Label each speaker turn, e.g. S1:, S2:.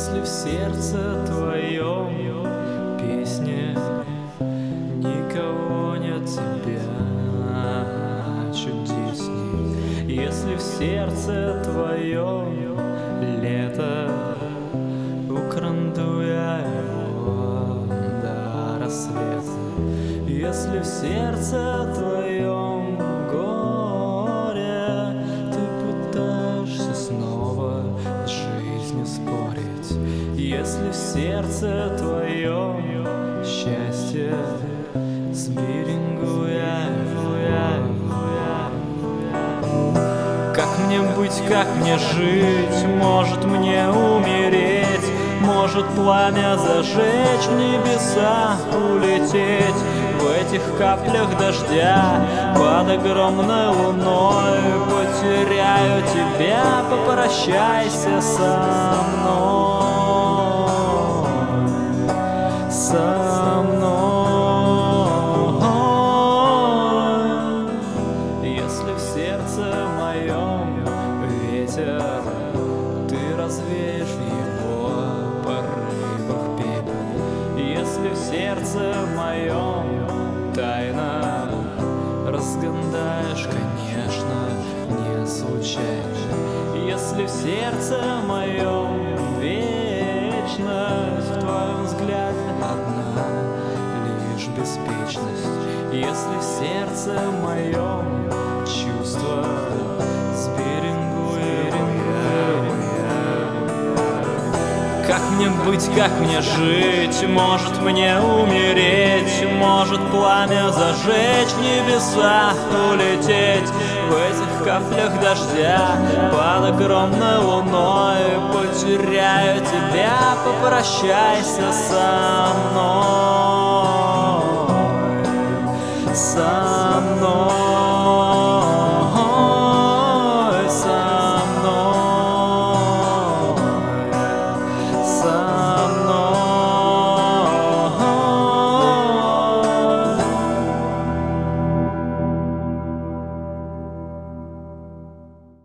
S1: Если в сердце твоем песни никого нет тебя чудесней. Если в сердце твоем лето, украду я его до рассвета. Если в сердце твоем горе, ты пытаешься снова с жизнью спорить. Если в сердце твоем счастье, сберегу я его. Как мне быть, как мне жить? Может мне умереть? Может пламя зажечь, в небеса улететь? В этих каплях дождя под огромной луной потеряю тебя, попрощайся со мной. Со мной. Если в сердце моем ветер, ты развеешь в его порывах пепел. Если в сердце моем тайна, разгадаешь, конечно, не случайно. Если в сердце моем вечность, в твоем взгляде одна лишь беспечность. Если в сердце моем чувство, сберегу я. Как мне быть, как мне жить? Может мне умереть? Может пламя зажечь, в небеса улететь? В этих каплях дождя под огромной луной потеряю тебя, попрощайся со мной. Со мной.